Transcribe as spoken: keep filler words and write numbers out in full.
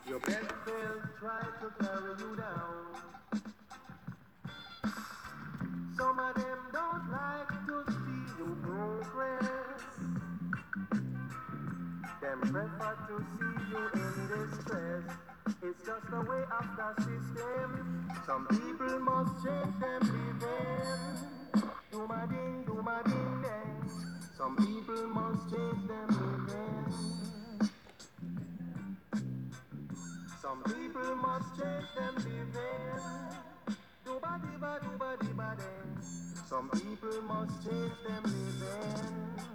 Your best friends try to carry you down. Some of them don't like to see you progress. Them prefer to see you in distress. It's just the way of the system. Some people must change them living. Do my ding, do my ding dang. Some people must change them living. Some people must change them living. Do ba di ba do ba di ba dang. Some people must change them living.